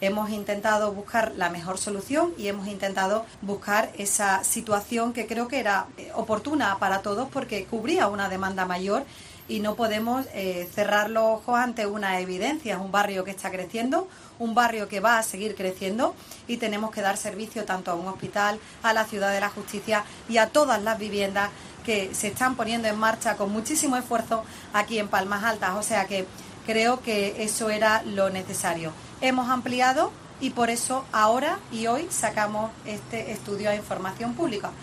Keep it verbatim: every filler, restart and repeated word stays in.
Hemos intentado buscar la mejor solución y hemos intentado buscar esa situación que creo que era oportuna para todos porque cubría una demanda mayor y no podemos eh, cerrar los ojos ante una evidencia. Es un barrio que está creciendo, un barrio que va a seguir creciendo y tenemos que dar servicio tanto a un hospital, a la Ciudad de la Justicia y a todas las viviendas que se están poniendo en marcha con muchísimo esfuerzo aquí en Palmas Altas. O sea que creo que eso era lo necesario. Hemos ampliado y por eso ahora y hoy sacamos este estudio a información pública.